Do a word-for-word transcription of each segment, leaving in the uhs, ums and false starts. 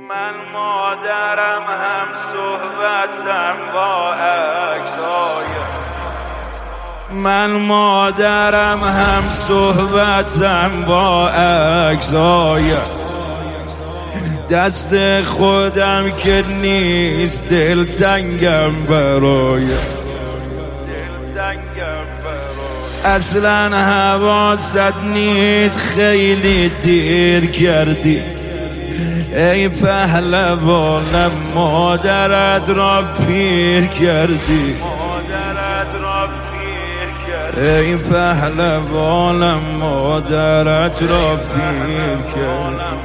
من مادرم هم صحبتم با عکسای من مادرم هم صحبتم با عکسایت دست خودم که نیست دلتنگم برایت اصلا حواست نیست خیلی دیر کردی ای پهلوانم مادرت را پیر کردی ای پهلوانم مادرت را پیر کردی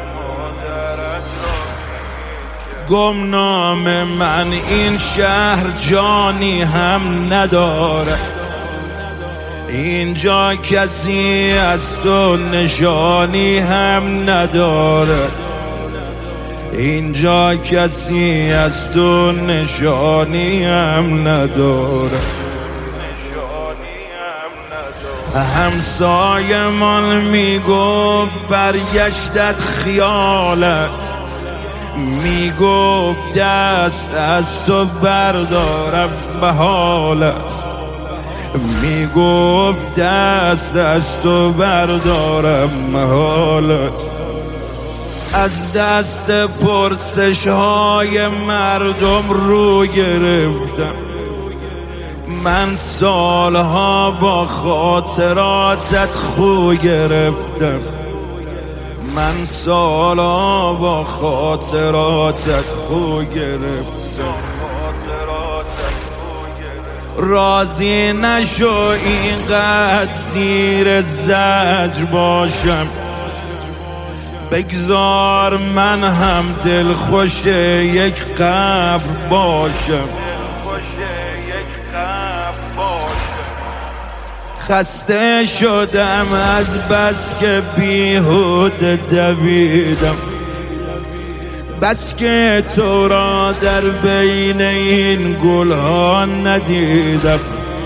گمنام من این شهر جانی هم نداره اینجا کسی از تو نشانی هم نداره اینجا کسی از تو نشانی هم نداره همسایه من میگفت برگشتت خیالت میگفت دست از تو بردارم به حالت میگفت دست از تو بردارم به حالت از دست پرسش های مردم رو گرفتم من سالها با خاطراتت خو گرفتم من سالها با خاطراتت خو گرفتم راضی نشو اینقدر زیر زجر باشم بگذار من هم دلخوش یک قبر باشم خسته شدم از بس که بیهوده دویدم بس که تو را در بین این گلها ندیدم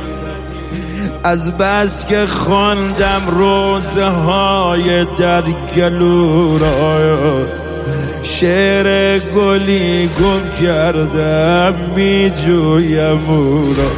از بس که خواندم روزه های در گلو را شعر گلی گم کردم می جویم او را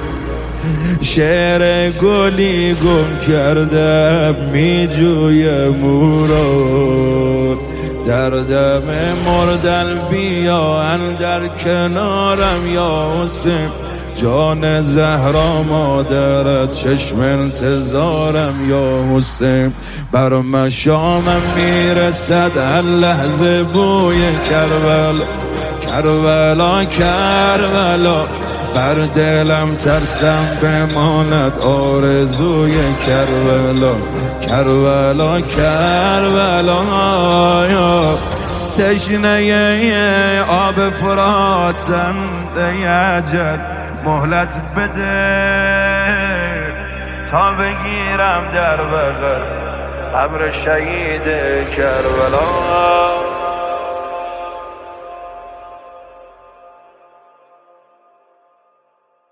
شعر گلی گم کردم می جویم او را در دم مردن بیا اندر کنارم یا حسین جان زهرا مادرت چشم انتظارم یا حسین بر مشامم میرسد هر لحظه بوی کربلا کربلا کربلا بر دلم ترسم بماند آرزوی کربلا کربلا کربلا تشنه آب فراتم ای اجل مهلت بده تا بگیرم در بغل قبر شهید کربلا